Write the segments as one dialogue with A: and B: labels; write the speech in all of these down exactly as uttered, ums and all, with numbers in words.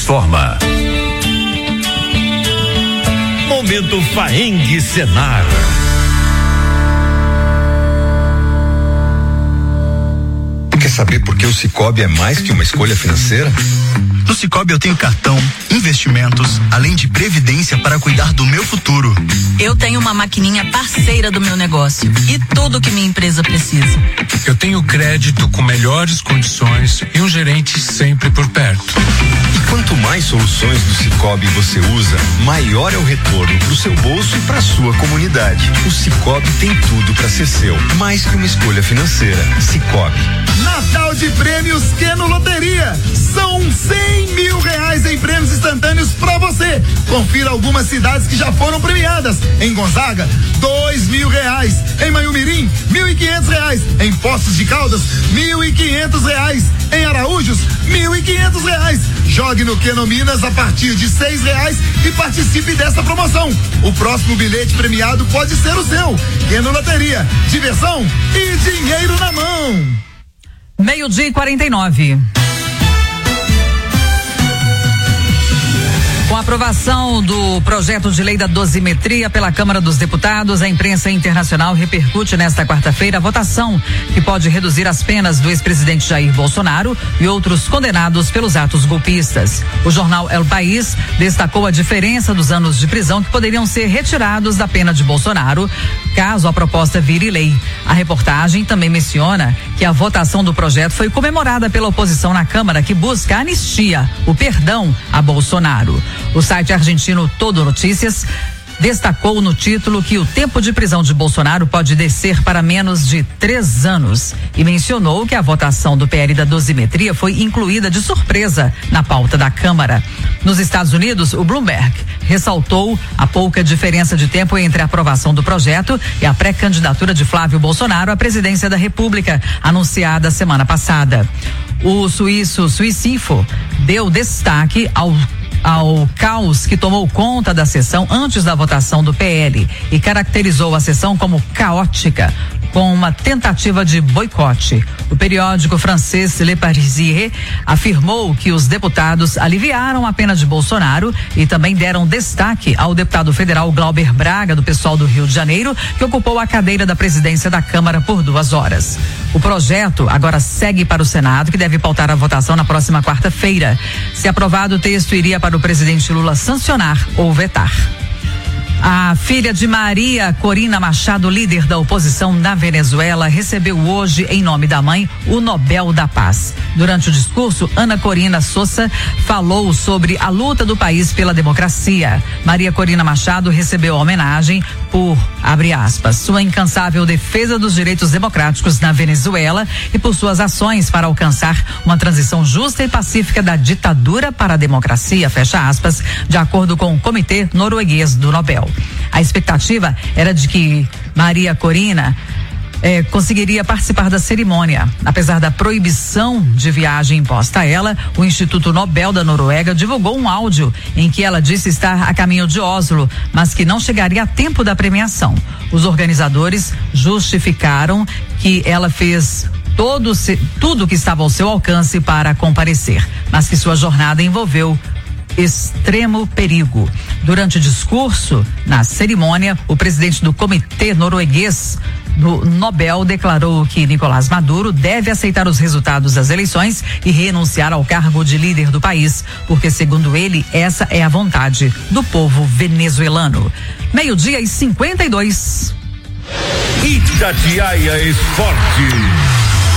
A: transforma. Momento Faeng Senar.
B: Quer saber por que o Sicoob é mais que uma escolha financeira?
C: No Sicoob eu tenho cartão, investimentos, além de previdência para cuidar do meu futuro.
D: Eu tenho uma maquininha parceira do meu negócio e tudo que minha empresa precisa.
E: Eu tenho crédito com melhores condições e um gerente sempre por perto.
B: E quanto mais soluções do Sicoob você usa, maior é o retorno para o seu bolso e para a sua comunidade. O Sicoob tem tudo para ser seu, mais que uma escolha financeira. Sicoob.
F: Natal de Prêmios Queno Loteria. São cem mil reais em prêmios instantâneos para você. Confira algumas cidades que já foram premiadas. Em Gonzaga, dois mil reais. Em Manhumirim, mil e quinhentos reais. Em Poços de Caldas, mil e quinhentos reais. Em Araújos, mil e quinhentos reais. Jogue no Queno Minas a partir de seis reais e participe dessa promoção. O próximo bilhete premiado pode ser o seu. Queno Loteria, diversão e dinheiro na mão.
G: Meio-dia e quarenta e nove. Com a aprovação do projeto de lei da dosimetria pela Câmara dos Deputados, a imprensa internacional repercute nesta quarta-feira a votação que pode reduzir as penas do ex-presidente Jair Bolsonaro e outros condenados pelos atos golpistas. O jornal El País destacou a diferença dos anos de prisão que poderiam ser retirados da pena de Bolsonaro, caso a proposta vire lei. A reportagem também menciona que a votação do projeto foi comemorada pela oposição na Câmara, que busca a anistia, o perdão a Bolsonaro. O site argentino Todo Notícias destacou no título que o tempo de prisão de Bolsonaro pode descer para menos de três anos e mencionou que a votação do P L da dosimetria foi incluída de surpresa na pauta da Câmara. Nos Estados Unidos, o Bloomberg ressaltou a pouca diferença de tempo entre a aprovação do projeto e a pré-candidatura de Flávio Bolsonaro à presidência da República, anunciada semana passada. O suíço Suicinfo deu destaque ao ao caos que tomou conta da sessão antes da votação do P L e caracterizou a sessão como caótica, com uma tentativa de boicote. O periódico francês Le Parisien afirmou que os deputados aliviaram a pena de Bolsonaro e também deram destaque ao deputado federal Glauber Braga, do PSOL do Rio de Janeiro, que ocupou a cadeira da presidência da Câmara por duas horas. O projeto agora segue para o Senado, que deve pautar a votação na próxima quarta-feira. Se aprovado, o texto iria para o presidente Lula sancionar ou vetar. A filha de Maria Corina Machado, líder da oposição na Venezuela, recebeu hoje, em nome da mãe, o Nobel da Paz. Durante o discurso, Ana Corina Sousa falou sobre a luta do país pela democracia. Maria Corina Machado recebeu a homenagem por, abre aspas, sua incansável defesa dos direitos democráticos na Venezuela e por suas ações para alcançar uma transição justa e pacífica da ditadura para a democracia, fecha aspas, de acordo com o Comitê Norueguês do Nobel. A expectativa era de que Maria Corina eh, conseguiria participar da cerimônia. Apesar da proibição de viagem imposta a ela, o Instituto Nobel da Noruega divulgou um áudio em que ela disse estar a caminho de Oslo, mas que não chegaria a tempo da premiação. Os organizadores justificaram que ela fez todo, tudo que estava ao seu alcance para comparecer, mas que sua jornada envolveu extremo perigo. Durante o discurso na cerimônia, o presidente do Comitê Norueguês do Nobel declarou que Nicolás Maduro deve aceitar os resultados das eleições e renunciar ao cargo de líder do país, porque, segundo ele, essa é a vontade do povo venezuelano. Meio-dia e cinquenta e dois.
A: Itatiaia Esporte.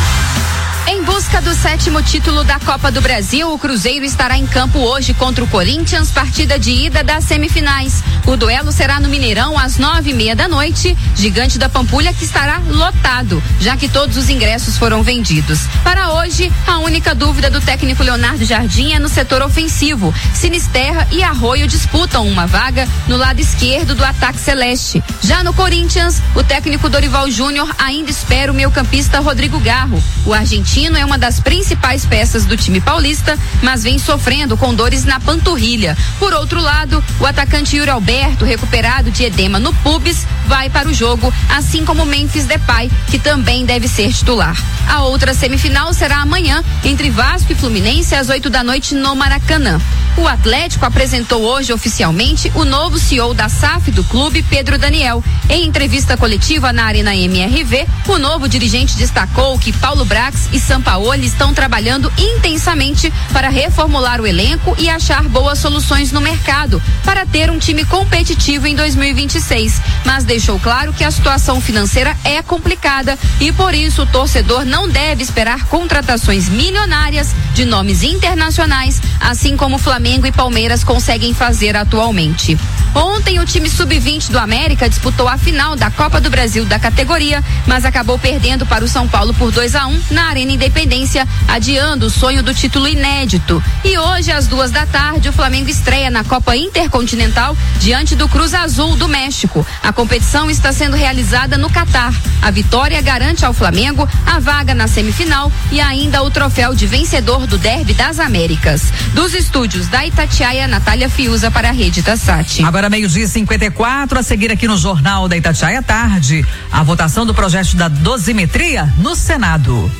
H: Em busca do sétimo título da Copa do Brasil, o Cruzeiro estará em campo hoje contra o Corinthians, partida de ida das semifinais. O duelo será no Mineirão às nove e meia da noite, Gigante da Pampulha, que estará lotado, já que todos os ingressos foram vendidos. Para hoje, a única dúvida do técnico Leonardo Jardim é no setor ofensivo. Sinisterra e Arroio disputam uma vaga no lado esquerdo do ataque celeste. Já no Corinthians, o técnico Dorival Júnior ainda espera o meio-campista Rodrigo Garro. O argentino é uma das principais peças do time paulista, mas vem sofrendo com dores na panturrilha. Por outro lado, o atacante Yuri Alberto, recuperado de edema no pubis, vai para o jogo, assim como Memphis Depay, que também deve ser titular. A outra semifinal será amanhã, entre Vasco e Fluminense, às oito da noite no Maracanã. O Atlético apresentou hoje oficialmente o novo C E O da S A F do clube, Pedro Daniel. Em entrevista coletiva na Arena M R V, o novo dirigente destacou que Paulo Brax e Sampaoli estão trabalhando intensamente para reformular o elenco e achar boas soluções no mercado para ter um time competitivo em dois mil e vinte e seis, mas deixou claro que a situação financeira é complicada e por isso o torcedor não deve esperar contratações milionárias de nomes internacionais, assim como Flamengo e Palmeiras conseguem fazer atualmente. Ontem o time sub vinte do América disputou a final da Copa do Brasil da categoria, mas acabou perdendo para o São Paulo por dois a um na Arena Independência, adiando o sonho do título inédito. E hoje às duas da tarde o Flamengo estreia na Copa Intercontinental diante do Cruz Azul do México. A competição está sendo realizada no Catar. A vitória garante ao Flamengo a vaga na semifinal e ainda o troféu de vencedor do Derby das Américas. Dos estúdios da Itatiaia, Natália Fiuza para a Rede Tassati.
G: Agora meio-dia e cinquenta e quatro, a seguir aqui no Jornal da Itatiaia à tarde, a votação do projeto da dosimetria no Senado.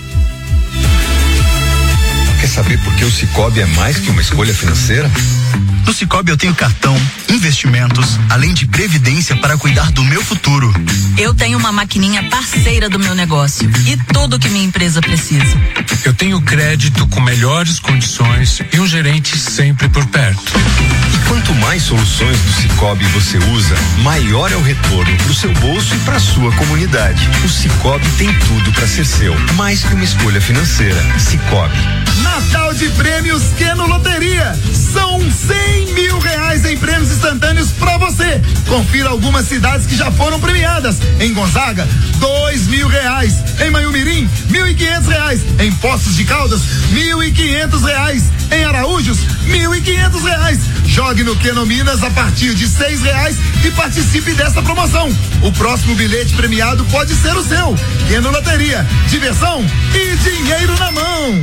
B: Quer saber por que o Sicoob é mais que uma escolha financeira?
C: No Sicoob eu tenho cartão, investimentos, além de previdência para cuidar do meu futuro.
D: Eu tenho uma maquininha parceira do meu negócio e tudo que minha empresa precisa.
E: Eu tenho crédito com melhores condições e um gerente sempre por perto.
B: E quanto mais soluções do Sicoob você usa, maior é o retorno para o seu bolso e para a sua comunidade. O Sicoob tem tudo para ser seu, mais que uma escolha financeira. Sicoob.
F: Natal de prêmios Queno Loteria. São cem mil reais em prêmios instantâneos para você. Confira algumas cidades que já foram premiadas. Em Gonzaga, dois mil reais. Em Manhumirim, mil e quinhentos reais. Em Poços de Caldas, mil e quinhentos reais. Em Araújos, mil e quinhentos reais. Jogue no Queno Minas a partir de seis reais e participe dessa promoção. O próximo bilhete premiado pode ser o seu. Queno Loteria, diversão e dinheiro na mão.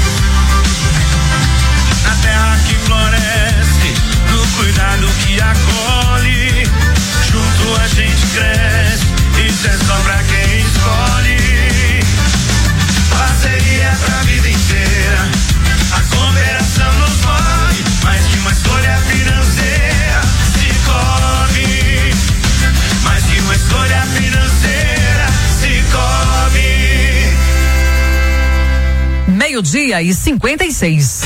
A: A terra que floresce, no cuidado que acolhe, junto a gente cresce, isso é só pra quem escolhe. Parceria pra vida inteira, a cooperação nos move, mais que uma escolha financeira. Sicoob, mais que uma escolha financeira. Sicoob.
G: Meio-dia e cinquenta e seis.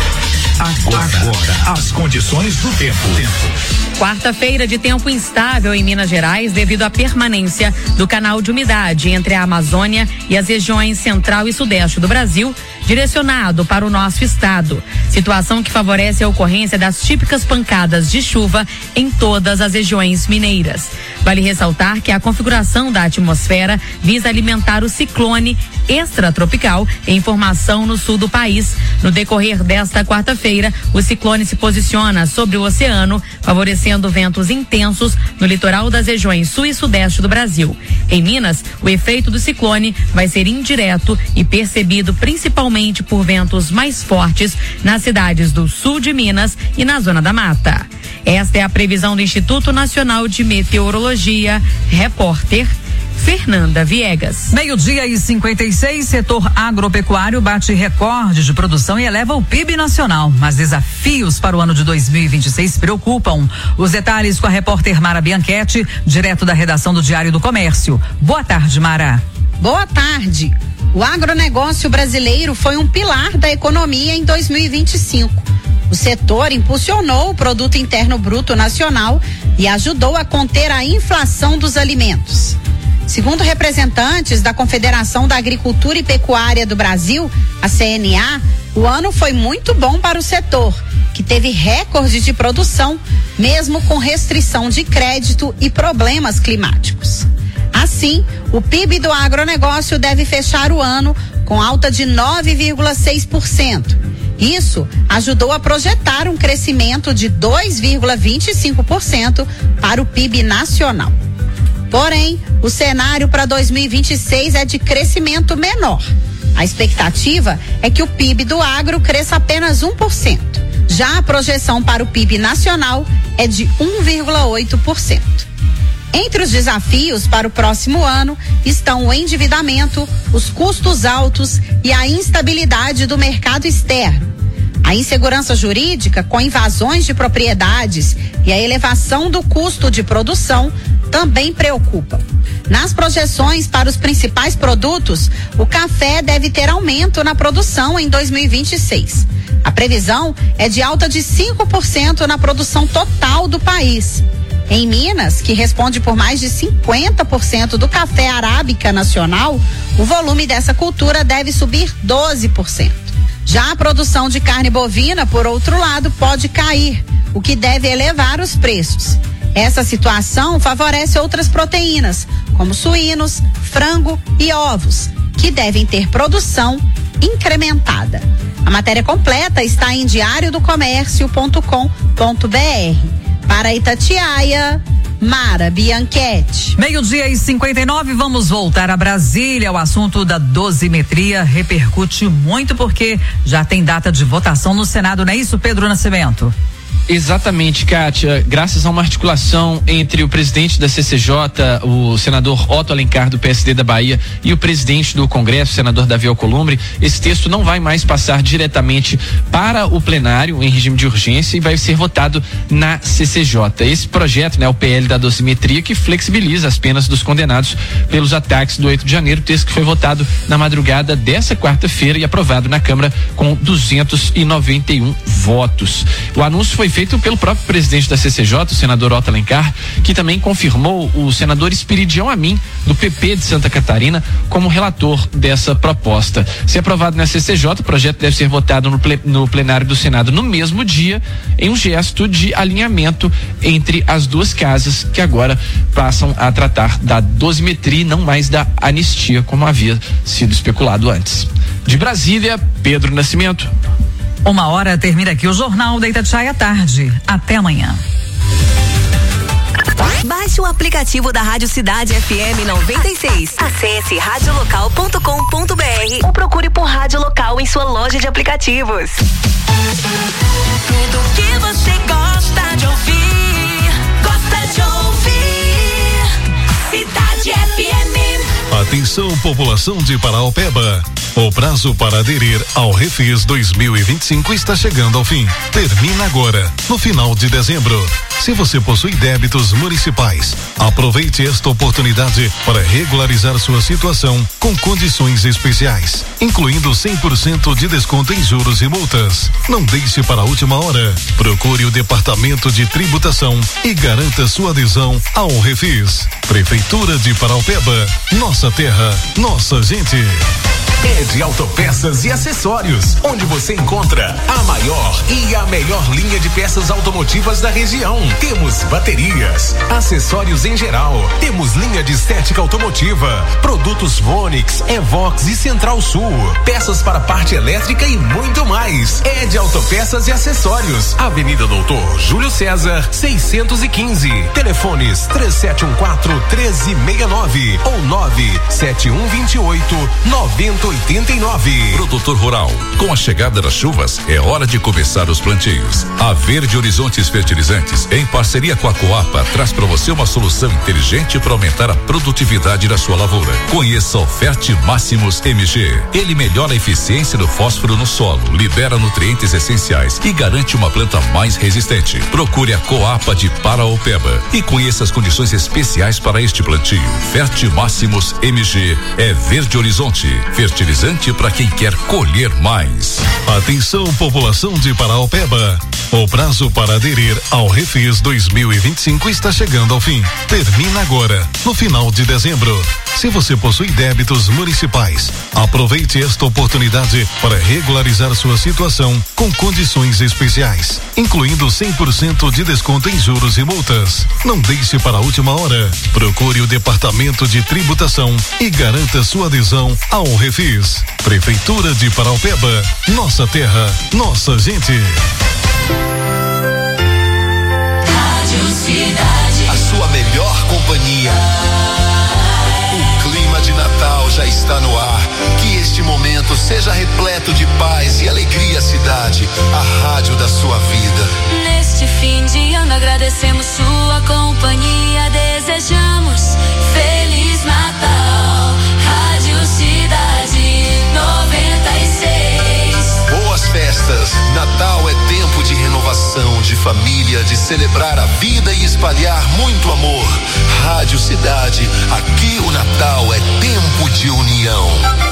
A: Agora, agora, as condições do tempo.
I: Quarta-feira de tempo instável em Minas Gerais devido à permanência do canal de umidade entre a Amazônia e as regiões central e sudeste do Brasil, direcionado para o nosso estado. Situação que favorece a ocorrência das típicas pancadas de chuva em todas as regiões mineiras. Vale ressaltar que a configuração da atmosfera visa alimentar o ciclone extratropical em formação no sul do país. No decorrer desta quarta-feira, o ciclone se posiciona sobre o oceano, favorecendo ventos intensos no litoral das regiões sul e sudeste do Brasil. Em Minas, o efeito do ciclone vai ser indireto e percebido principalmente por ventos mais fortes nas cidades do sul de Minas e na Zona da Mata. Esta é a previsão do Instituto Nacional de Meteorologia. Repórter Fernanda Viegas.
G: Meio-dia e cinquenta e seis, setor agropecuário bate recorde de produção e eleva o P I B nacional. Mas desafios para o ano de dois mil e vinte e seis preocupam. Os detalhes com a repórter Mara Bianchetti, direto da redação do Diário do Comércio. Boa tarde, Mara.
J: Boa tarde. O agronegócio brasileiro foi um pilar da economia em dois mil e vinte e cinco. O setor impulsionou o Produto Interno Bruto Nacional e ajudou a conter a inflação dos alimentos. Segundo representantes da Confederação da Agricultura e Pecuária do Brasil, a C N A, o ano foi muito bom para o setor, que teve recorde de produção, mesmo com restrição de crédito e problemas climáticos. Assim, o P I B do agronegócio deve fechar o ano com alta de nove vírgula seis por cento. Isso ajudou a projetar um crescimento de dois vírgula vinte e cinco por cento para o P I B nacional. Porém, o cenário para dois mil e vinte e seis é de crescimento menor. A expectativa é que o P I B do agro cresça apenas um por cento. Já a projeção para o P I B nacional é de um vírgula oito por cento. Entre os desafios para o próximo ano estão o endividamento, os custos altos e a instabilidade do mercado externo. A insegurança jurídica, com invasões de propriedades e a elevação do custo de produção, também preocupam. Nas projeções para os principais produtos, o café deve ter aumento na produção em dois mil e vinte e seis. A previsão é de alta de cinco por cento na produção total do país. Em Minas, que responde por mais de cinquenta por cento do café arábica nacional, o volume dessa cultura deve subir doze por cento. Já a produção de carne bovina, por outro lado, pode cair, o que deve elevar os preços. Essa situação favorece outras proteínas, como suínos, frango e ovos, que devem ter produção incrementada. A matéria completa está em diário do comércio ponto com ponto br. Para Itatiaia, Mara Bianchetti.
G: Meio-dia e cinquenta e nove, vamos voltar a Brasília. O assunto da dosimetria repercute muito porque já tem data de votação no Senado, não é isso, Pedro Nascimento?
K: Exatamente, Kátia. Graças a uma articulação entre o presidente da C C J, o senador Otto Alencar, do P S D da Bahia, e o presidente do Congresso, o senador Davi Alcolumbre, esse texto não vai mais passar diretamente para o plenário em regime de urgência e vai ser votado na C C J. Esse projeto, né, o P L da dosimetria, que flexibiliza as penas dos condenados pelos ataques do oito de janeiro, texto que foi votado na madrugada dessa quarta-feira e aprovado na Câmara com duzentos e noventa e um votos. O anúncio foi feito pelo próprio presidente da C C J, o senador Otto Alencar, que também confirmou o senador Espiridião Amin, do P P de Santa Catarina, como relator dessa proposta. Se aprovado na C C J, o projeto deve ser votado no, ple, no plenário do Senado no mesmo dia, em um gesto de alinhamento entre as duas casas, que agora passam a tratar da dosimetria e não mais da anistia, como havia sido especulado antes. De Brasília, Pedro Nascimento.
G: Uma hora termina aqui o Jornal da Itatiaia à tarde. Até amanhã.
L: Baixe o aplicativo da Rádio Cidade F M noventa e seis. Acesse rádio local ponto com ponto br ou procure por Rádio Local em sua loja de aplicativos. Tudo que você gosta de ouvir, gosta de ouvir. Cidade F M.
M: Atenção, população de Paraopeba. O prazo para aderir ao Refis dois mil e vinte e cinco está chegando ao fim. Termina agora, no final de dezembro. Se você possui débitos municipais, aproveite esta oportunidade para regularizar sua situação com condições especiais, incluindo cem por cento de desconto em juros e multas. Não deixe para a última hora. Procure o Departamento de Tributação e garanta sua adesão ao Refis. Prefeitura de Paraopeba, nossa terra, nossa gente.
N: Ed Autopeças e Acessórios, onde você encontra a maior e a melhor linha de peças automotivas da região. Temos baterias, acessórios em geral, temos linha de estética automotiva, produtos Vonix, Evox e Central Sul, peças para parte elétrica e muito mais. Ed Autopeças e Acessórios, Avenida Doutor Júlio César, seiscentos e quinze. Telefones três sete um quatro, um três seis nove ou nove sete um dois oito, nove zero oito nove.
O: Produtor Rural, com a chegada das chuvas, é hora de começar os plantios. A Verde Horizontes Fertilizantes, em parceria com a Coapa, traz para você uma solução inteligente para aumentar a produtividade da sua lavoura. Conheça o Ferte Máximos M G. Ele melhora a eficiência do fósforo no solo, libera nutrientes essenciais e garante uma planta mais resistente. Procure a Coapa de Paraopeba e conheça as condições especiais para este plantio. Ferte Máximos M G é Verde Horizonte, fertilizante para quem quer colher mais.
M: Atenção, população de Paraopeba. O prazo para aderir ao Refis dois mil e vinte e cinco está chegando ao fim. Termina agora, no final de dezembro. Se você possui débitos municipais, aproveite esta oportunidade para regularizar sua situação com condições especiais, incluindo cem por cento de desconto em juros e multas. Não deixe para a última hora. Procure o Departamento de Tributação e garanta sua adesão ao Refis. Prefeitura de Paraopeba, nossa terra, nossa gente.
A: Rádio Cidade,
B: a sua melhor companhia. O clima de Natal já está no ar. Que este momento seja repleto de paz e alegria, cidade, a rádio da sua vida.
P: Neste fim de ano agradecemos sua companhia, desejamos desejamos Feliz Natal, Rádio Cidade noventa e seis.
Q: Boas festas, Natal é tempo de renovação, de família, de celebrar a vida e espalhar muito amor. Rádio Cidade, aqui o Natal é tempo de união.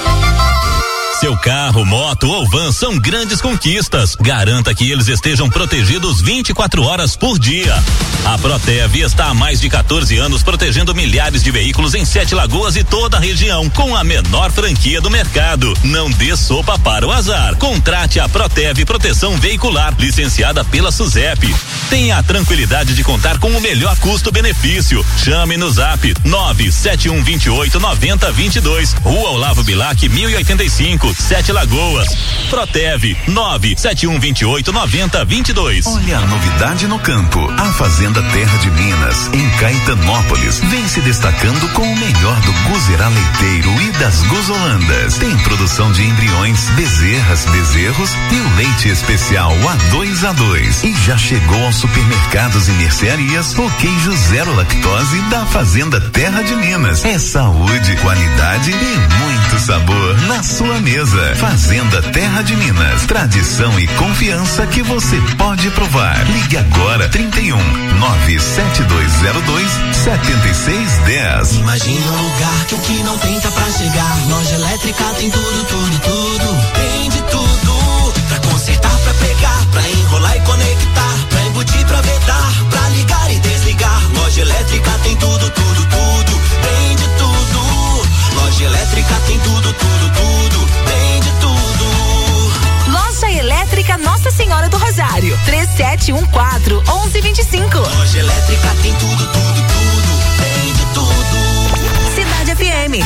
R: Seu carro, moto ou van são grandes conquistas. Garanta que eles estejam protegidos vinte e quatro horas por dia. A Protev está há mais de quatorze anos protegendo milhares de veículos em Sete Lagoas e toda a região, com a menor franquia do mercado. Não dê sopa para o azar. Contrate a Protev Proteção Veicular, licenciada pela SUSEP. Tenha a tranquilidade de contar com o melhor custo-benefício. Chame no Zap nove sete um dois oito nove zero dois dois, Rua Olavo Bilac, mil e oitenta e cinco, Sete Lagoas. Protev nove sete um dois oito nove zero dois dois.
S: Olha a novidade no campo. A Fazenda Terra de Minas, em Caetanópolis, vem se destacando com o melhor do Guzerá leiteiro e das Guzolandas. Tem produção de embriões, bezerras, bezerros e o leite especial A dois A dois. E já chegou aos supermercados e mercearias o queijo zero lactose da Fazenda Terra de Minas. É saúde, qualidade e muito sabor na sua mesa. Fazenda Terra de Minas, tradição e confiança que você pode provar. Ligue agora trinta e um, nove sete dois zero dois, sete seis um zero.
T: Imagina um lugar que o que não tem tá pra chegar. Loja Elétrica tem tudo, tudo, tudo. Tem de tudo, pra consertar, pra pegar, pra enrolar e conectar, pra embutir, pra vedar, pra ligar e desligar. Loja Elétrica tem tudo, tudo, tudo. Tem de tudo. Loja Elétrica tem tudo, tudo, tudo. Tem de tudo.
L: Loja Elétrica Nossa Senhora do Rosário, três sete um quatro, onze vinte e cinco.
T: Loja Elétrica tem tudo, tudo, tudo. Tem de tudo.
L: Cidade F M.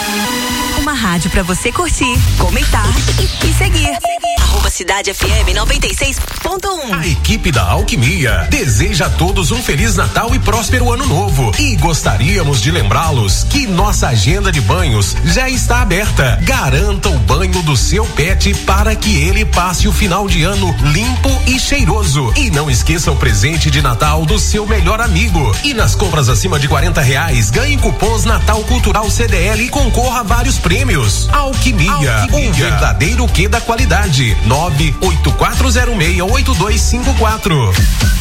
L: Uma rádio pra você curtir, comentar e, e seguir. Arroba Cidade F M noventa e seis ponto um.
N: A equipe da Alquimia deseja a todos um Feliz Natal e próspero Ano Novo. E gostaríamos de lembrá-los que nossa agenda de banhos já está aberta. Garanta o banho do seu pet para que ele passe o final de ano limpo e cheiroso. E não esqueça o presente de Natal do seu melhor amigo. E nas compras acima de quarenta reais, ganhe cupons Natal Cultural C D L e concorra a vários prêmios. Alquimia, Alquimia. Um verdadeiro quê da qualidade. nove oito quatro zero seis oito dois cinco quatro.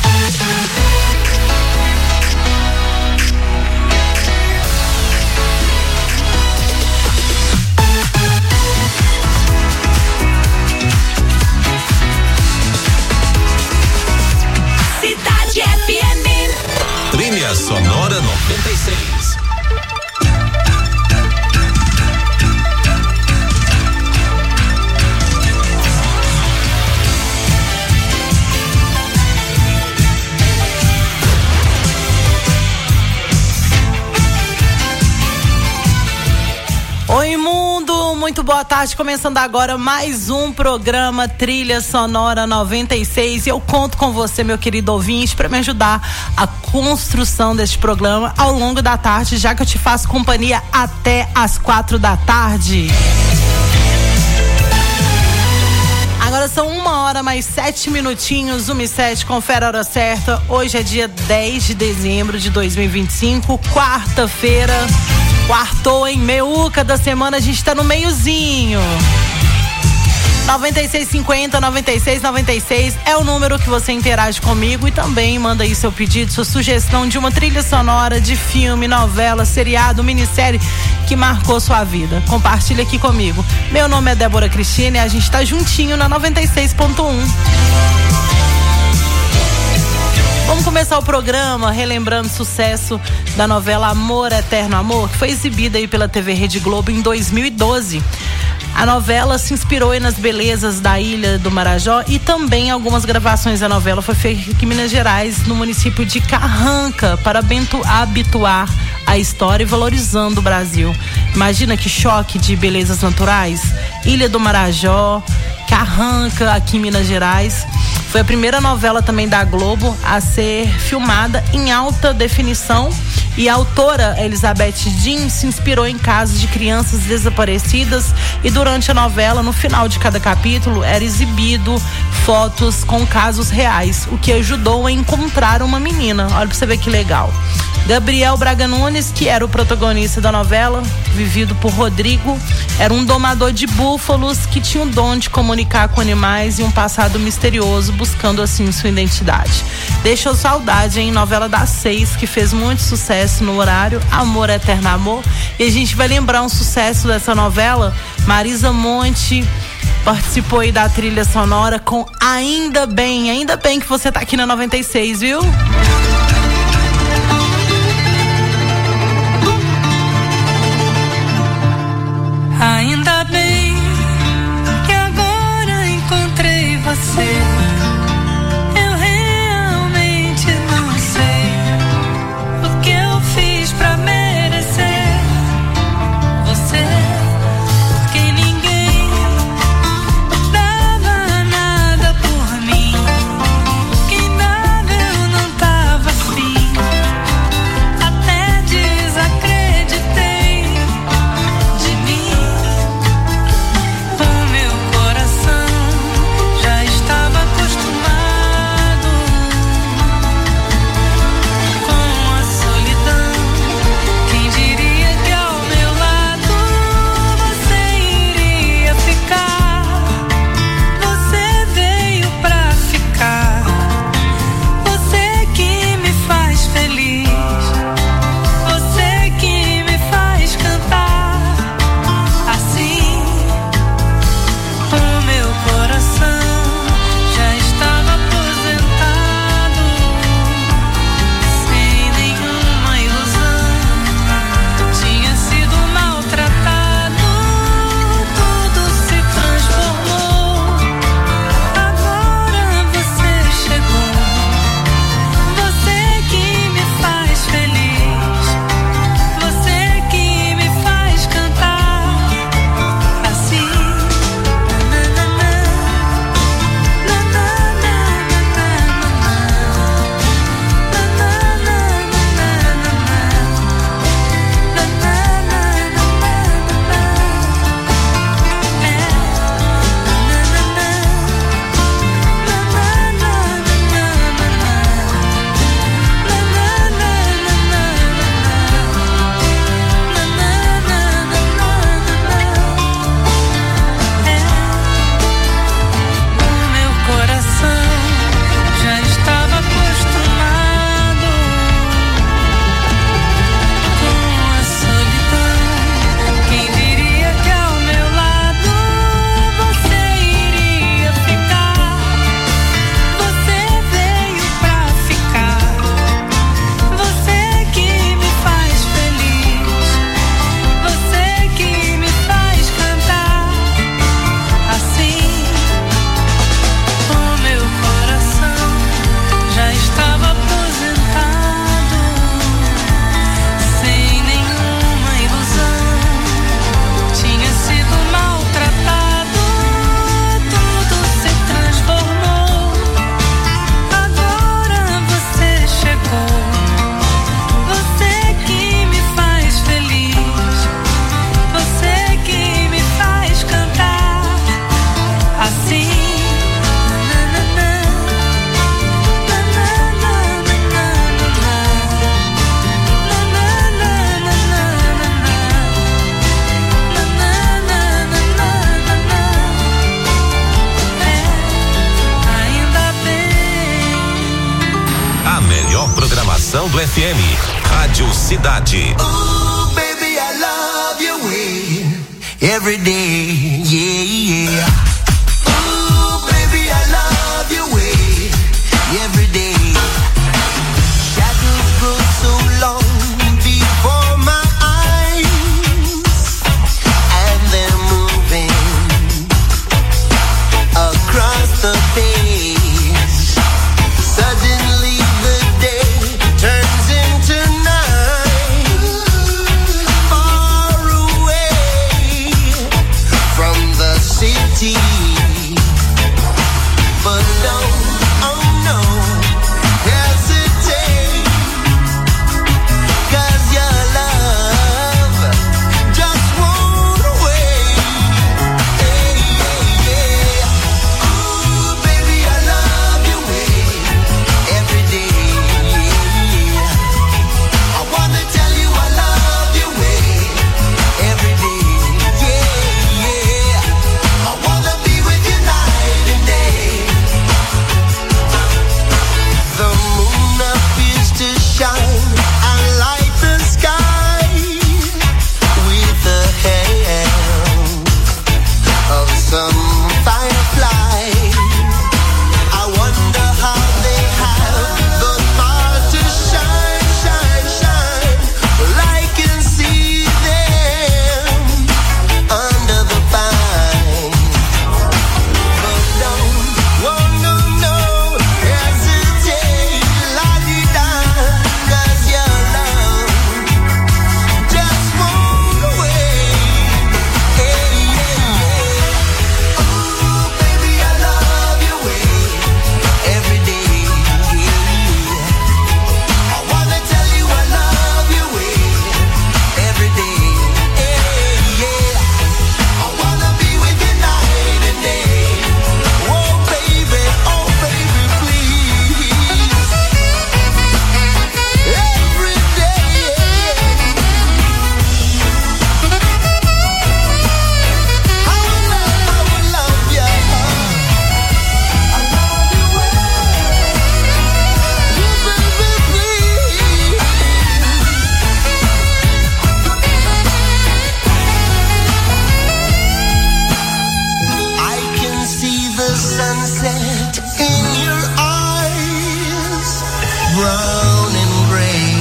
P: Cidade F M.
O: Trilha Sonora noventa e seis.
U: Oi, mundo! Muito boa tarde. Começando agora mais um programa Trilha Sonora noventa e seis. E eu conto com você, meu querido ouvinte, para me ajudar a construção deste programa ao longo da tarde, já que eu te faço companhia até às quatro da tarde. Agora são uma hora mais sete minutinhos, uma e sete, confere a hora certa. Hoje é dia dez de dezembro de dois mil e vinte e cinco, quarta-feira. Quartou em meuca da semana, a gente tá no meiozinho. noventa e seis cinquenta, noventa e seis noventa e seis é o número que você interage comigo e também manda aí seu pedido, sua sugestão de uma trilha sonora de filme, novela, seriado, minissérie que marcou sua vida. Compartilha aqui comigo. Meu nome é Débora Cristina e a gente tá juntinho na noventa e seis ponto um. Vamos começar o programa relembrando o sucesso da novela Amor, Eterno Amor, que foi exibida aí pela T V Rede Globo em dois mil e doze. A novela se inspirou aí nas belezas da Ilha do Marajó e também algumas gravações da novela foi feita aqui em Minas Gerais, no município de Carranca, para habituar a história e valorizando o Brasil. Imagina que choque de belezas naturais. Ilha do Marajó, Carranca, aqui em Minas Gerais. Foi a primeira novela também da Globo a ser filmada em alta definição. E a autora Elizabeth Jean se inspirou em casos de crianças desaparecidas e durante a novela, no final de cada capítulo, era exibido fotos com casos reais, o que ajudou a encontrar uma menina. Olha pra você ver que legal. Gabriel Braga Nunes, que era o protagonista da novela, vivido por Rodrigo, era um domador de búfalos que tinha o dom de comunicar com animais e um passado misterioso, buscando assim sua identidade. Deixou saudade, hein? Novela das seis, que fez muito sucesso no horário, Amor Eterno Amor. E a gente vai lembrar um sucesso dessa novela. Marisa Monte participou aí da trilha sonora com Ainda Bem. Ainda bem que você tá aqui na noventa e seis, viu?
P: Ainda bem que agora encontrei você. Eu realmente não sei o que eu fiz pra merecer você, porque ninguém dava nada por mim. Quem dava eu não tava afim. Até desacreditei de mim.
H: Do F M, Rádio Cidade.
T: Oh, baby, I love your way every day, yeah, yeah. Oh, baby, I love your way every day. Shadows grow so long before my eyes, and they're moving across the page. Suddenly the day turns into night, far away from the city the moon appears to shine and light the sky with the help of some firefly. I wonder how they have the power to shine, shine, shine. Well, I can see them under the pine. But don't, oh no, no, hesitate, la-di-da, 'cause your love just won't wait. Hey, yeah, yeah. Oh, baby, I love your way every day. I wanna tell you I love your way every day. Hey, yeah. I wanna be with you night and day. Oh, baby, oh, baby, please. Every day. I will love, I will love you. I love you well. Oh, baby, please. I can see the sunset in your eyes, brown and gray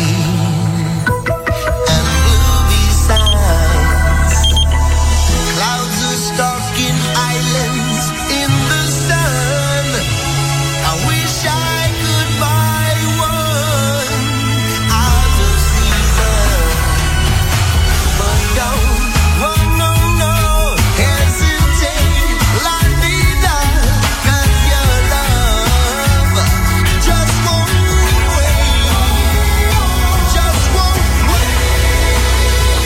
T: and blue besides. Clouds are stalking islands in the sun. I wish I could buy one out of season. But don't, oh no, no, hesitate, la-di-da, 'cause your love just won't wait, just won't wait.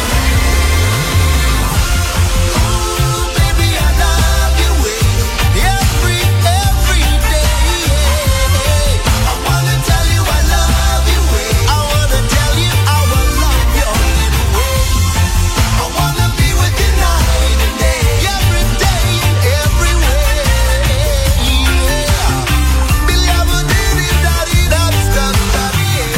T: Oh, baby, I love your way every, every day. I wanna tell you I love your way. I wanna tell you how I love your way. I wanna be with you night and day, every day, everywhere. Yeah. Billy-abba-diddy-da-dee-da-da-da-dee.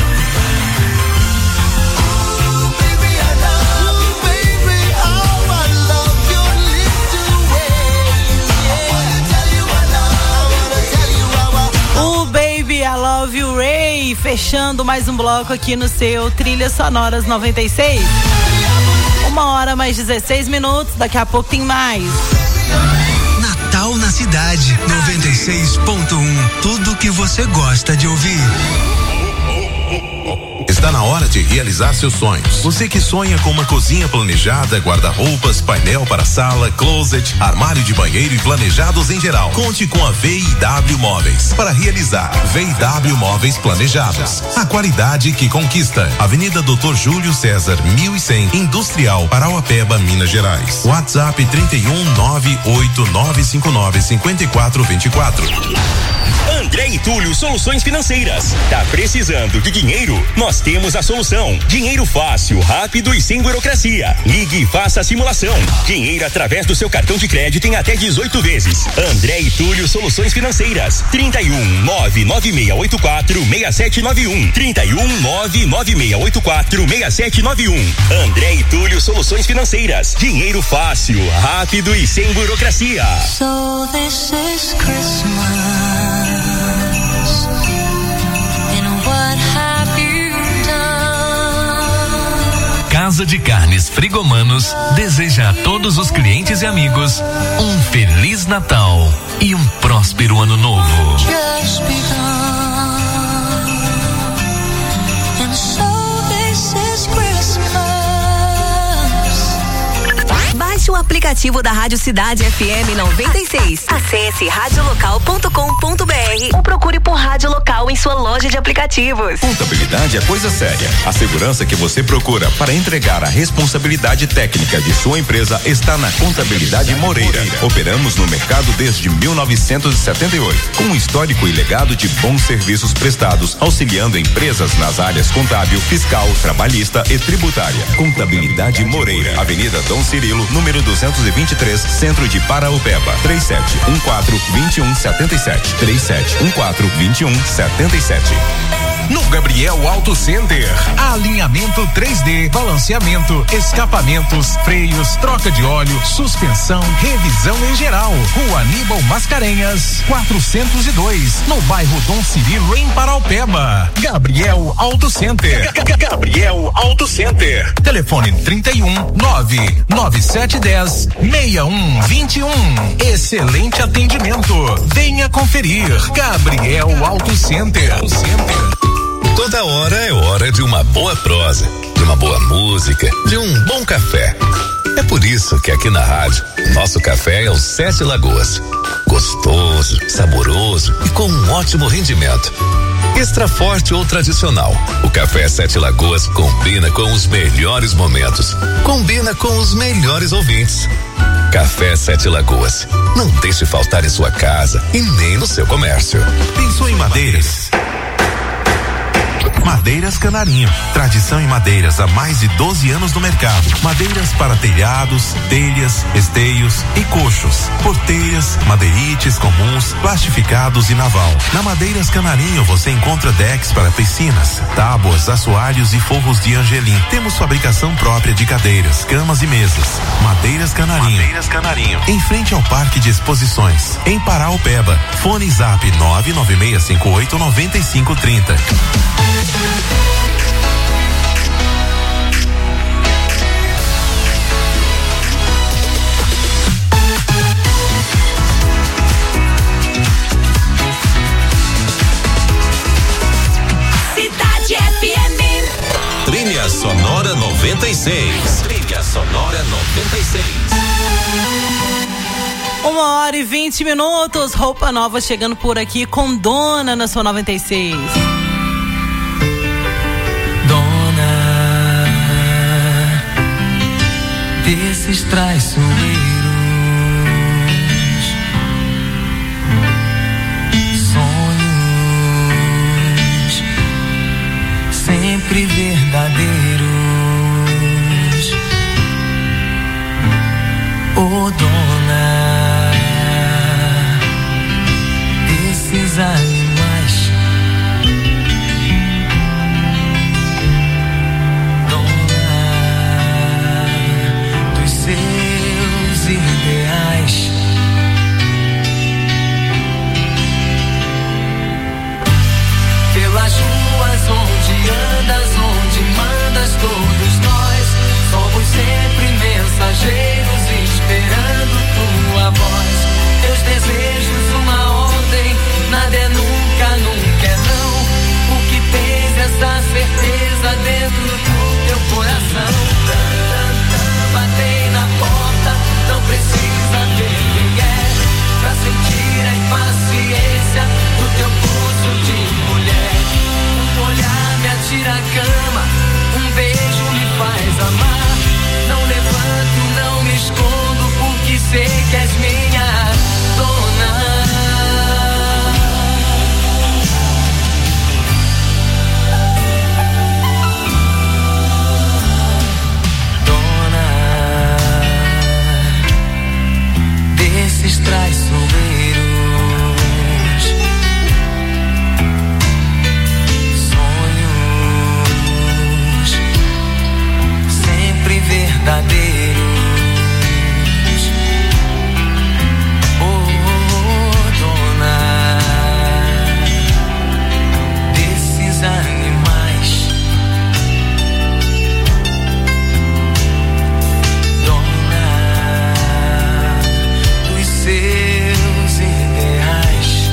T: Oh, baby, I love you, baby, how I love your little ways. Yeah. I wanna tell you I love, I wanna tell you how I
U: O Baby I Love You Ray, fechando mais um bloco aqui no seu Trilhas Sonoras noventa e seis. Uma hora mais dezesseis minutos, daqui a pouco tem mais.
C: Natal na Cidade, noventa e seis ponto um. Tudo que você gosta de ouvir.
N: Está na hora de realizar seus sonhos. Você que sonha com uma cozinha planejada, guarda-roupas, painel para sala, closet, armário de banheiro e planejados em geral. Conte com a V I W Móveis para realizar. V I W Móveis Planejados. A qualidade que conquista. Avenida doutor Júlio César, mil e cem, Industrial, Parauapeba, Minas Gerais. WhatsApp trinta e um, nove oito nove cinco nove, cinco quatro dois quatro.
V: André e Túlio Soluções Financeiras. Tá precisando de dinheiro? Nós temos a solução. Dinheiro fácil, rápido e sem burocracia. Ligue e faça a simulação. Dinheiro através do seu cartão de crédito em até dezoito vezes. André e Túlio Soluções Financeiras. trinta e um, nove nove seis oito quatro, seis sete nove um. trinta e um, nove nove seis oito quatro, seis sete nove um. André e Túlio Soluções Financeiras. Dinheiro fácil, rápido e sem burocracia.
P: So this is Christmas.
W: Casa de Carnes Frigomanos deseja a todos os clientes e amigos um Feliz Natal e um próspero Ano Novo.
P: Just begun. And so this is Christmas.
L: Baixe o aplicativo da Rádio Cidade F M noventa e seis. Acesse rádio local ponto com ponto br ou procure por Rádio Local em sua loja loja de aplicativos.
D: Contabilidade é coisa séria. A segurança que você procura para entregar a responsabilidade técnica de sua empresa está na Contabilidade Moreira. Operamos no mercado desde mil novecentos e setenta e oito, com um histórico e legado de bons serviços prestados, auxiliando empresas nas áreas contábil, fiscal, trabalhista e tributária. Contabilidade Moreira, Avenida Dom Cirilo, número duzentos e vinte e três, Centro de Paraupeba. três sete um quatro, dois um sete sete. três sete um quatro, dois um sete sete.
N: No Gabriel Auto Center, alinhamento três D, balanceamento, escapamentos, freios, troca de óleo, suspensão, revisão em geral. Rua Aníbal Mascarenhas, quatrocentos e dois, no bairro Dom Cirilo, em Paraupeba. Gabriel Auto Center. Gabriel Auto Center. Telefone trinta e um, nove nove sete um zero, seis um dois um. Excelente atendimento. Venha conferir. Gabriel Auto Center.
E: Toda hora é hora de uma boa prosa, de uma boa música, de um bom café. É por isso que aqui na rádio, nosso café é o Sete Lagoas. Gostoso, saboroso e com um ótimo rendimento. Extra forte ou tradicional, o café Sete Lagoas combina com os melhores momentos, combina com os melhores ouvintes. Café Sete Lagoas, não deixe faltar em sua casa e nem no seu comércio.
F: Pensou em madeiras? Madeiras Canarinho, tradição em madeiras há mais de doze anos no mercado. Madeiras para telhados, telhas, esteios e coxos, porteiras, madeirites comuns, plastificados e naval. Na Madeiras Canarinho você encontra decks para piscinas, tábuas, assoalhos e forros de angelim. Temos fabricação própria de cadeiras, camas e mesas. Madeiras Canarinho. Madeiras Canarinho. Em frente ao Parque de Exposições, em Paraupeba. Fone Zap nove nove seis cinco oito nove cinco três zero.
P: Cidade F M.
H: Trilha Sonora noventa e seis. Trilha Sonora noventa e seis.
U: Uma hora e vinte minutos. Roupa nova chegando por aqui com Dona na sua noventa e seis.
T: Desses traiçoeiros, sonhos sempre verdadeiros, oh dona desses animais. Seus ideais, pelas ruas onde andas, onde mandas, todos nós somos sempre mensageiros esperando tua voz. Teus desejos, uma ordem, nada é nunca, nunca é não. O que tens essa certeza dentro do teu coração? Batei na porta, não precisa ver quem é, pra sentir a impaciência do teu pulso de mulher. Um olhar me atira a cama, um beijo me faz amar. Não levanto, não me escondo, porque sei que és minha dona. Desses traiçoeiros, sonhos sempre verdadeiros, oh dona desses animais, dona seus ideais.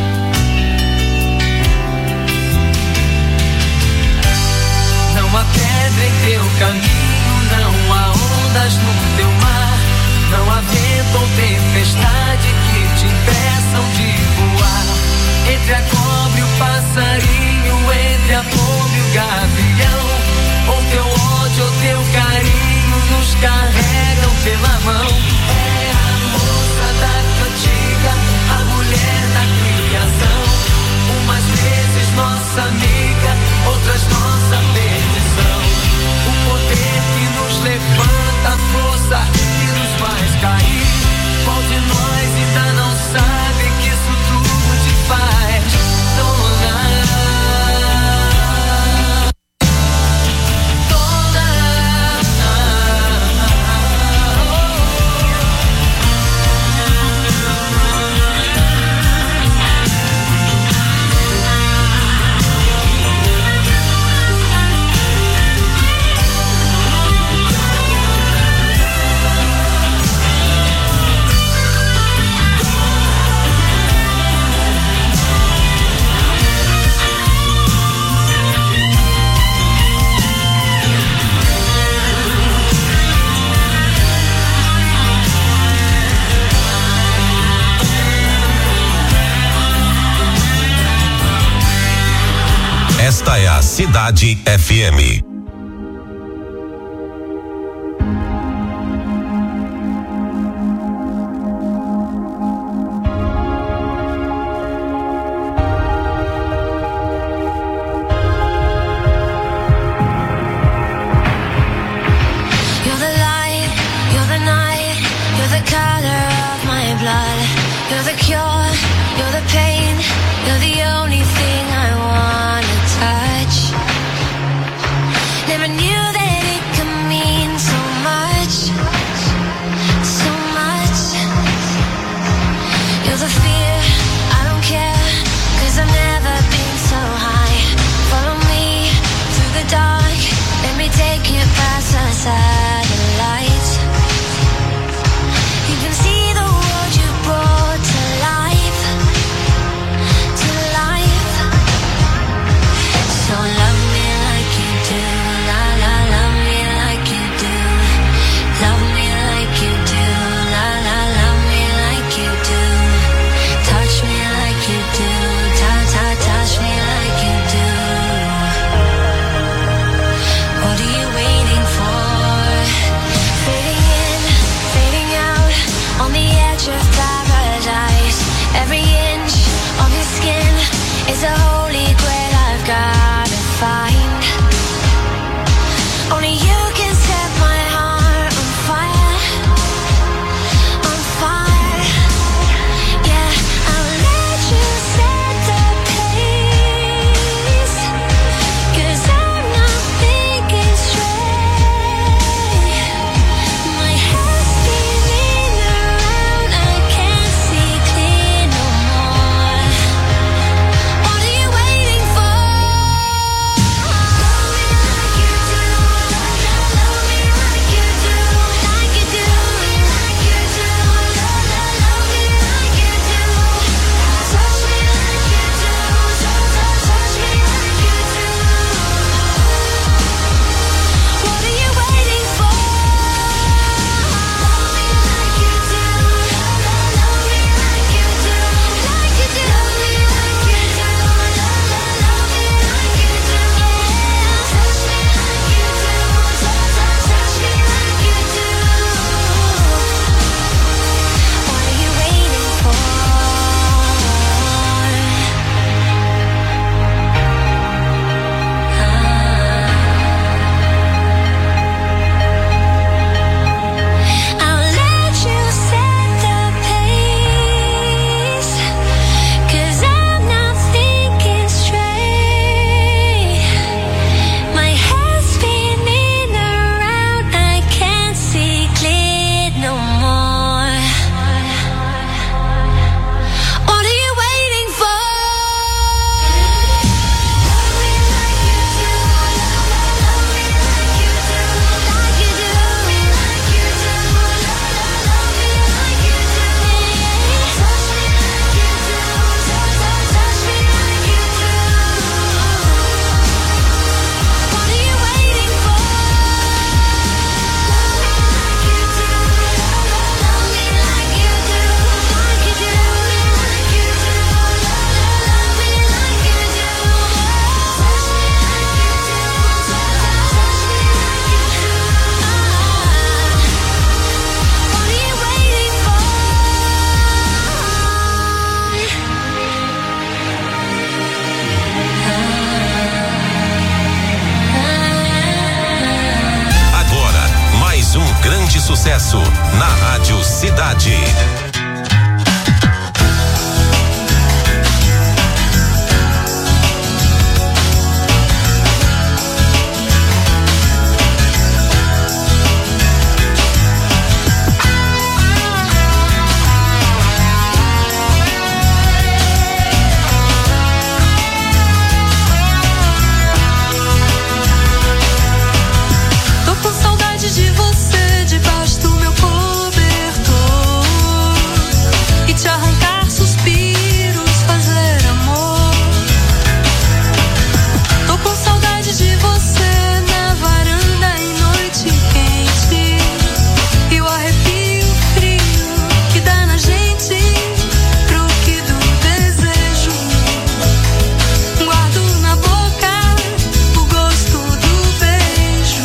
T: Não há pedra em teu caminho, não há ondas no teu mar, não há vento ou tempestade que te impeçam de voar. Entre a cobra e o passarinho entre a pomba e o gavião. Ou teu ódio ou teu carinho nos carregam pela mão. É a moça da cantiga, a mulher da criação. Umas vezes nossa amiga, outras nossa perdição. O poder que nos levanta, a força que nos faz cair. Qual de nós ainda não sabe que isso tudo te faz donar?
H: Esta é a Cidade F M. sucesso na Rádio Cidade.
I: De você debaixo do meu cobertor e te arrancar suspiros, fazer amor. Tô com saudade de você na varanda em noite quente e o arrepio frio que dá na gente, truque do desejo. Guardo na boca o gosto do beijo.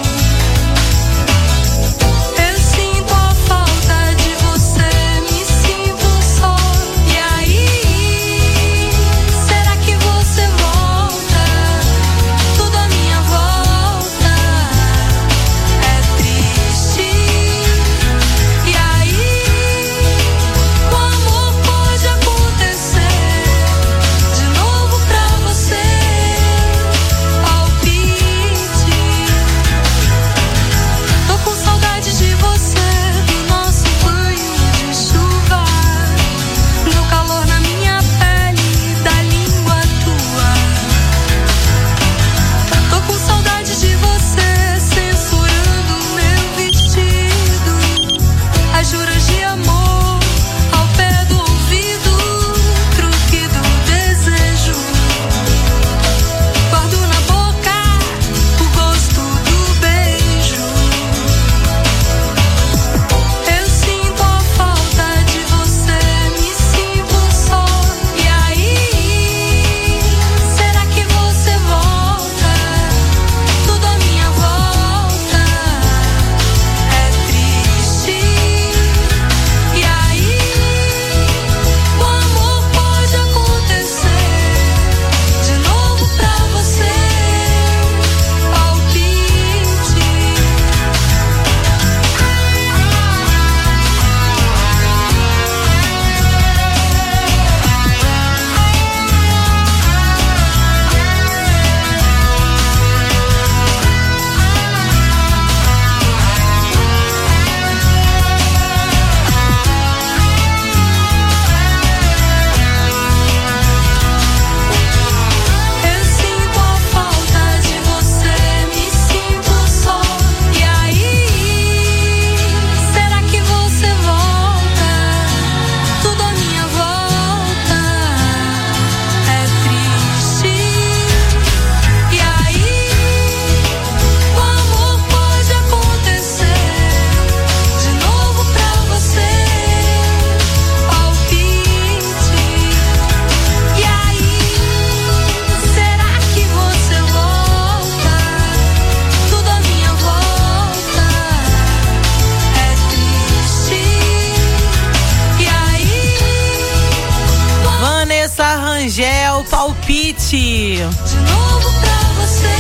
I: Rangel, palpite. De novo pra você,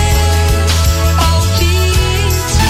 I: palpite.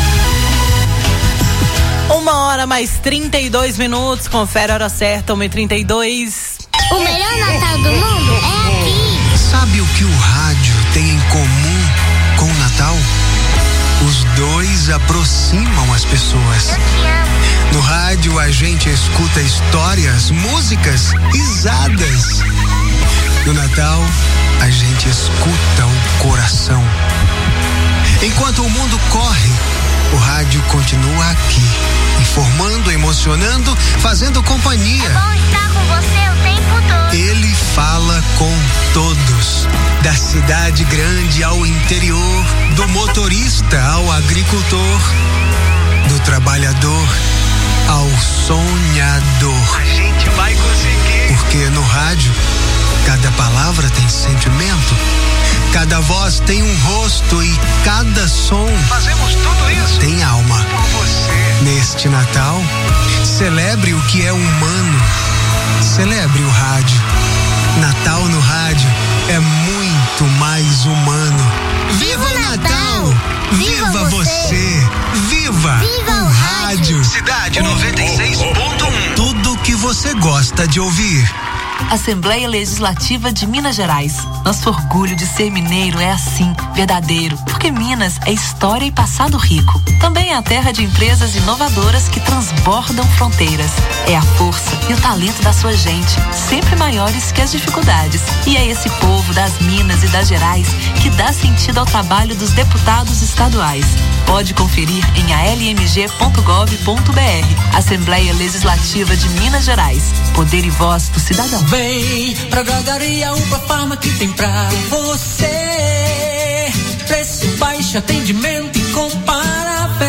I: Uma hora mais trinta e dois minutos, confere a hora certa, uma e trinta e dois.
J: O melhor Natal do mundo é aqui.
C: Sabe o que o rádio tem em comum com o Natal? Os dois aproximam as pessoas.
J: Eu te amo.
C: No rádio a gente escuta histórias, músicas, risadas. No Natal a gente escuta o coração. Enquanto o mundo corre, o rádio continua aqui, informando, emocionando, fazendo companhia.
J: É bom estar com você o tempo todo.
C: Ele fala com todos, da cidade grande ao interior, do motorista ao agricultor, do trabalhador ao sonhador.
K: A gente vai conseguir.
C: Porque no rádio, cada palavra tem sentimento, cada voz tem um rosto e cada som
K: fazemos tudo isso
C: tem alma.
K: Por você.
C: Neste Natal, celebre o que é humano. Celebre o rádio. Natal no rádio é muito mais humano. Viva o Natal! Viva você! Viva,
J: Viva
C: o
J: rádio!
C: rádio.
K: Cidade noventa e seis ponto um.
C: Tudo o que você gosta de ouvir.
L: Assembleia Legislativa de Minas Gerais. Nosso orgulho de ser mineiro é assim, verdadeiro, porque Minas é história e passado rico. Também é a terra de empresas inovadoras que transbordam fronteiras. É a força e o talento da sua gente, sempre maiores que as dificuldades. E é esse povo das Minas e das Gerais que dá sentido ao trabalho dos deputados estaduais. Pode conferir em a l m g ponto gov ponto b r. Assembleia Legislativa de Minas Gerais. Poder e voz do cidadão.
T: Vem pra Drogaria Upa Farma que tem pra você. Preço baixo, atendimento incomparável.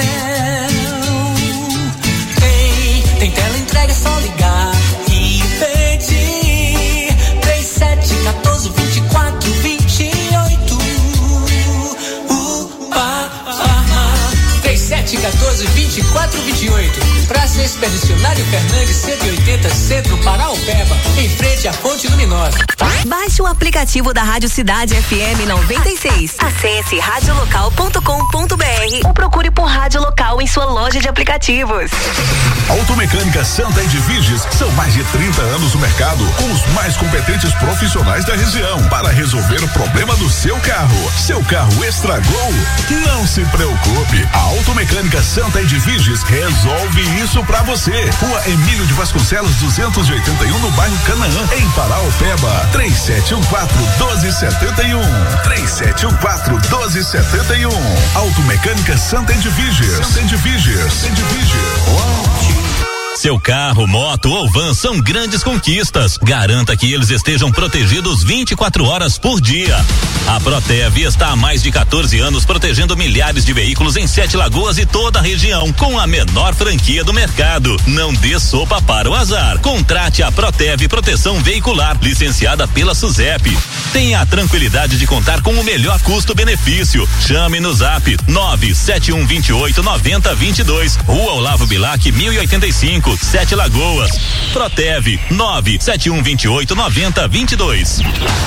T: Tem, tem tela entrega, é só ligar e pedir. três sete um quatro, dois quatro dois oito. Upa Farma. três sete um quatro, dois quatro dois oito. Praça Expedicionário Fernandes, cento e oitenta, Centro Paraupeba, em frente à Fonte Luminosa.
L: Baixe o aplicativo da Rádio Cidade F M noventa e seis. Acesse rádio local ponto com ponto b r ou procure por Rádio Local em sua loja de aplicativos.
A: Automecânica Santa Edviges são mais de trinta anos no mercado, com os mais competentes profissionais da região para resolver o problema do seu carro. Seu carro estragou? Não se preocupe. A Automecânica Santa Edviges resolve isso pra você. Rua Emílio de Vasconcelos duzentos e oitenta e um, no bairro Canaã, em Paraupeba. três sete um quatro, doze setenta e um. três sete um quatro, doze setenta e um. Automecânica Santa Edviges. Santa Edviges. Santa Edviges.
R: Seu carro, moto ou van são grandes conquistas. Garanta que eles estejam protegidos vinte e quatro horas por dia. A Protev está há mais de quatorze anos protegendo milhares de veículos em Sete Lagoas e toda a região, com a menor franquia do mercado. Não dê sopa para o azar. Contrate a Protev Proteção Veicular, licenciada pela SUSEP. Tenha a tranquilidade de contar com o melhor custo-benefício. Chame no zap nove sete um dois oito nove zero dois dois. Rua Olavo Bilac, mil e oitenta e cinco. Sete Lagoas. Protev nove sete um dois oito nove zero dois dois.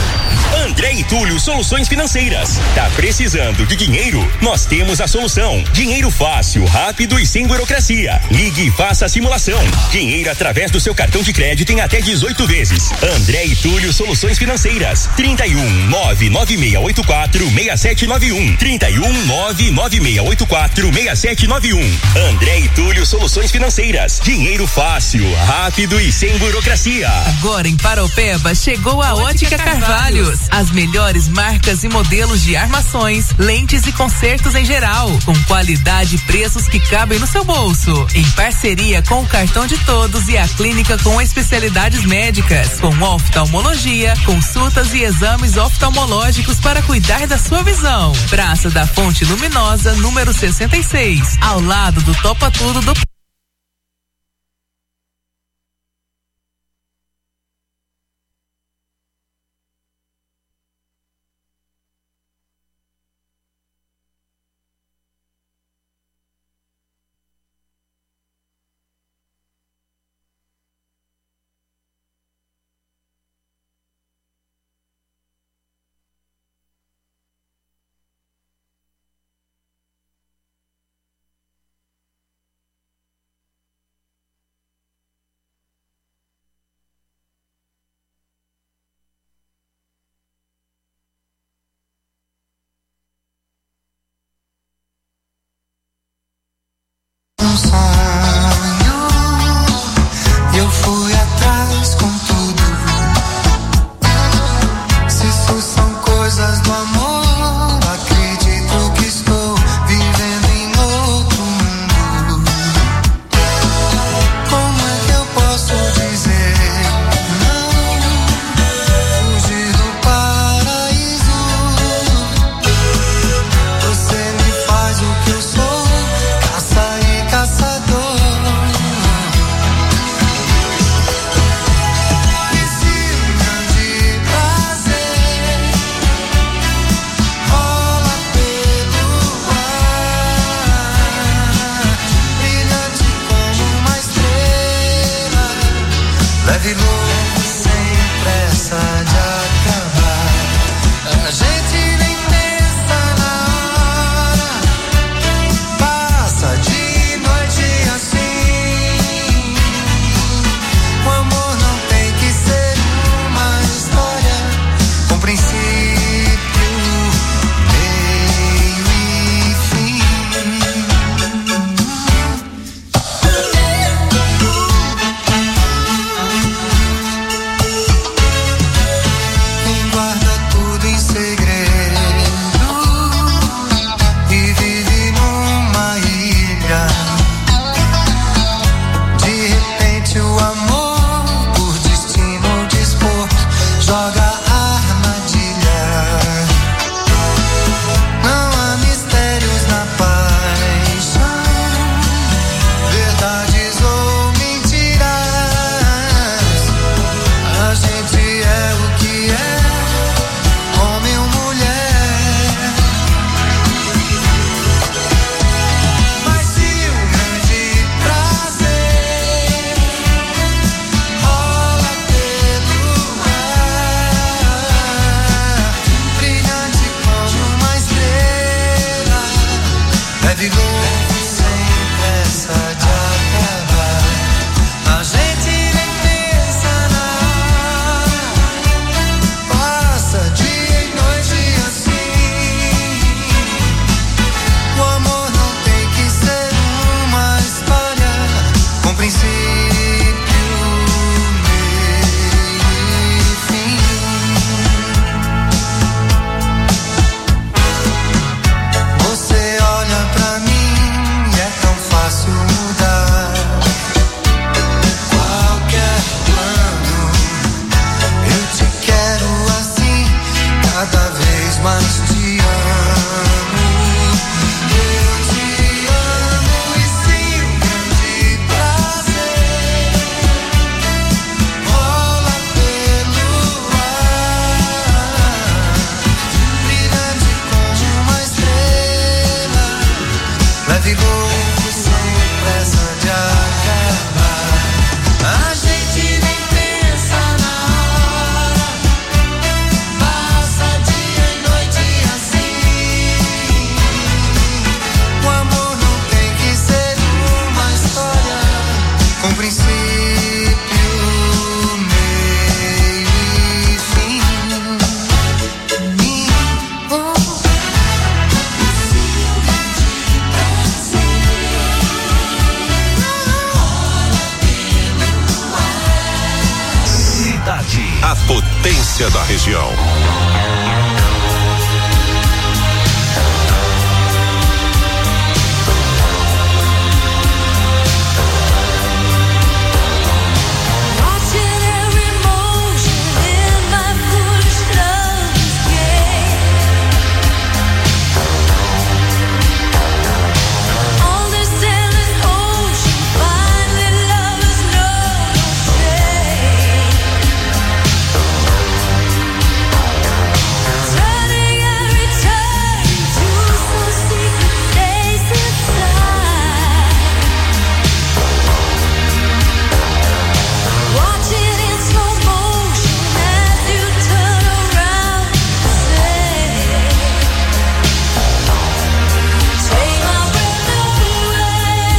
V: André e Túlio Soluções Financeiras. Tá precisando de dinheiro? Nós temos a solução. Dinheiro fácil, rápido e sem burocracia. Ligue e faça a simulação. Dinheiro através do seu cartão de crédito em até dezoito vezes. André e Túlio Soluções Financeiras. trinta e um, nove nove seis oito quatro, seis sete nove um. trinta e um, nove nove seis oito quatro, seis sete nove um. André e Túlio Soluções Financeiras. Dinheiro fácil, rápido e sem burocracia.
G: Agora em Paraupeba chegou a Ótica Carvalhos. As melhores marcas e modelos de armações, lentes e consertos em geral, com qualidade e preços que cabem no seu bolso. Em parceria com o Cartão de Todos e a clínica com especialidades médicas, com oftalmologia, consultas e exames oftalmológicos para cuidar da sua visão. Praça da Fonte Luminosa, número sessenta e seis, ao lado do Topa Tudo do
B: vez mais te amo. Eu te amo e sim, um grande prazer rola pelo ar, brilhante como uma estrela, leve louco sem pressa de acabar. A gente nem pensa na hora, passa dia e noite assim. O amor não tem que ser uma história com princípio, meio e fim.
H: Cidade, a potência da região.
I: Watching every motion in my foolish love's game. On this endless ocean, finally lovers know no shame. Turning every turn to some secret place inside. Watching in slow motion as you turn around and say, take my breath away.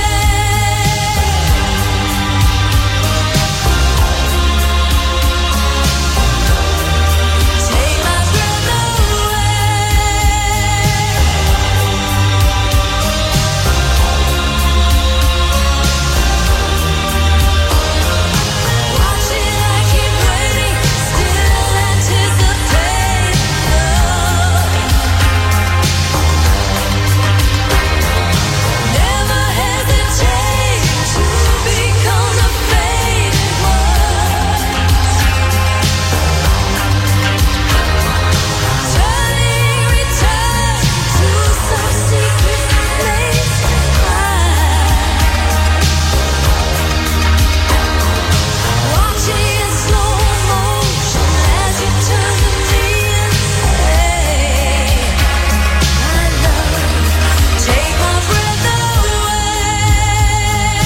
I: Take my breath Watching, I keep waiting, still anticipating love. Never hesitate to become the faded one. Turning return to some secret place inside. Watching in slow motion as you turn to me and say, my love, take my breath away.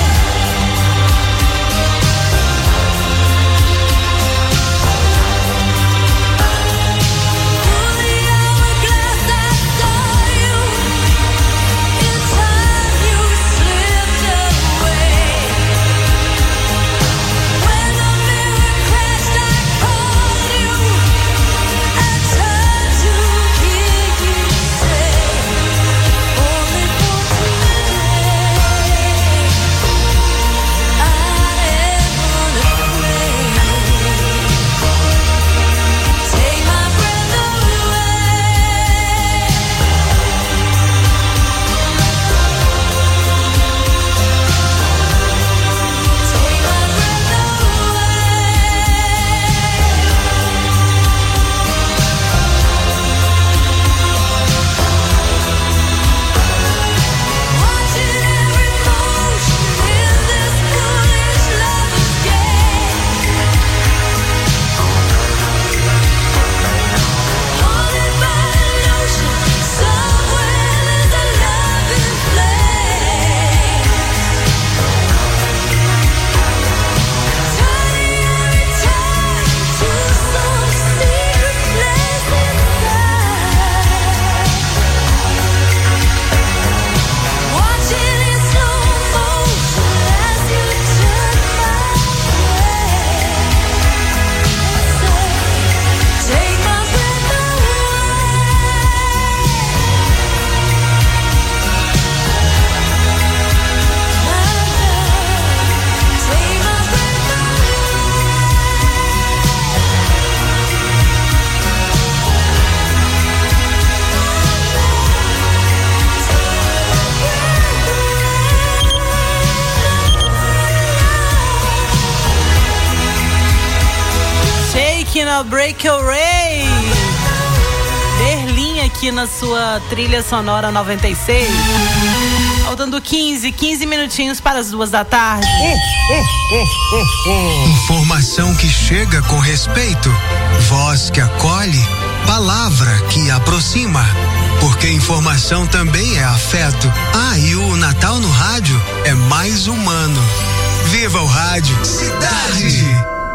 I: Through the hourglass I saw you, in time you slipped away. When the mirror crashed, I called you. I turned to hear you say, only for today, I am unafraid. Take my breath Watching every motion in this foolish lover's game. Haunted by an ocean, somewhere there's a loving flame. Turning every turn to some secret place inside. Watching in slow motion as you turn my way. Take my breath
U: Taking a Breakaway. aqui na sua trilha sonora noventa e seis. Faltando quinze, quinze minutinhos para as duas da tarde.
C: Informação que chega com respeito, voz que acolhe, palavra que aproxima. Porque informação também é afeto. Ah, e o Natal no rádio é mais humano. Viva o rádio Cidade!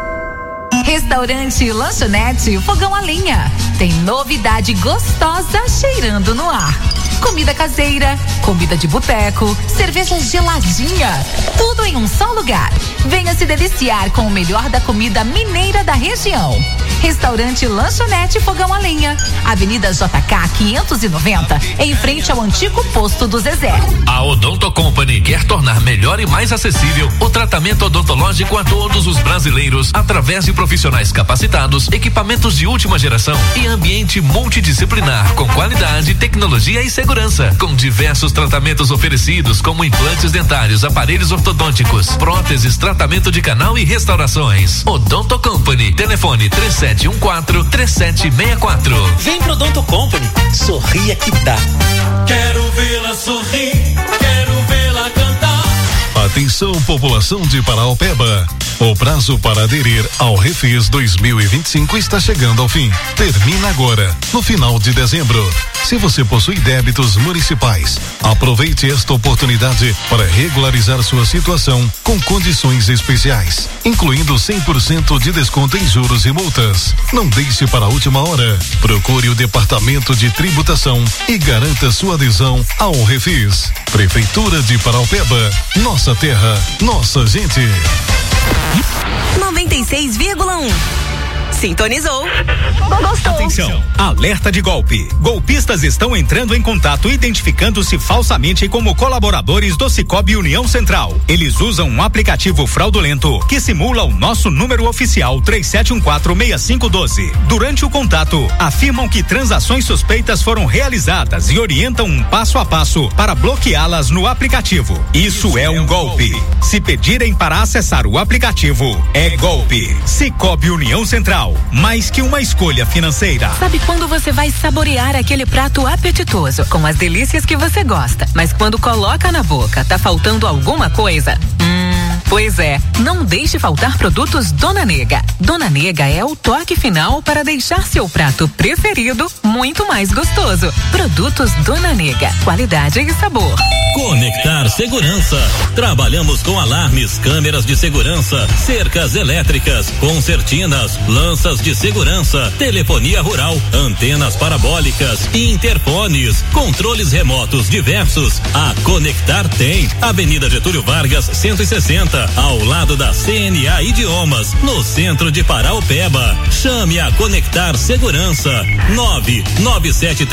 L: Restaurante Lanchonete Fogão a Lenha. Tem novidade gostosa cheirando no ar. Comida caseira, comida de boteco, cerveja geladinha, tudo em um só lugar. Venha se deliciar com o melhor da comida mineira da região. Restaurante Lanchonete Fogão a Lenha, Avenida J K quinhentos e noventa, em frente ao antigo posto do Zezé.
W: A Odonto Company quer tornar melhor e mais acessível o tratamento odontológico a todos os brasileiros através de profissionais capacitados, equipamentos de última geração e ambiente multidisciplinar com qualidade, tecnologia e segurança, com diversos tratamentos oferecidos como implantes dentários, aparelhos ortodônticos, próteses, tratamento de canal e restaurações. Odonto Company, telefone três sete um quatro, três sete seis quatro.
M: Vem pro Odonto Company, sorria que dá.
Q: Quero vê-la sorrir, quero vê-la cantar.
A: Atenção, população de Paraopeba. O prazo para aderir ao Refis dois mil e vinte e cinco está chegando ao fim. Termina agora, no final de dezembro. Se você possui débitos municipais, aproveite esta oportunidade para regularizar sua situação com condições especiais, incluindo cem por cento de desconto em juros e multas. Não deixe para a última hora. Procure o Departamento de Tributação e garanta sua adesão ao Refis. Prefeitura de Paraopeba, nossa terra, nossa gente.
S: noventa e seis vírgula um. Sintonizou. Gostou.
X: Atenção, alerta de golpe. Golpistas estão entrando em contato identificando-se falsamente como colaboradores do Sicoob União Central. Eles usam um aplicativo fraudulento que simula o nosso número oficial três sete um quatro, seis cinco um dois. Durante o contato, afirmam que transações suspeitas foram realizadas e orientam um passo a passo para bloqueá-las no aplicativo. Isso é um golpe. Se pedirem para acessar o aplicativo, é golpe. Sicoob União Central. Mais que uma escolha financeira.
S: Sabe quando você vai saborear aquele prato apetitoso com as delícias que você gosta, mas quando coloca na boca tá faltando alguma coisa? Hum, pois é, não deixe faltar produtos Dona Nega. Dona Nega é o toque final para deixar seu prato preferido muito mais gostoso. Produtos Dona Nega, qualidade e sabor.
R: Conectar Segurança. Trabalhamos com alarmes, câmeras de segurança, cercas elétricas, concertinas, lanças de segurança, telefonia rural, antenas parabólicas e interfones, controles remotos diversos. A Conectar tem. Avenida Getúlio Vargas, cento e sessenta, ao lado da C N A Idiomas, no centro de Paraopeba. Chame a Conectar Segurança. nove nove sete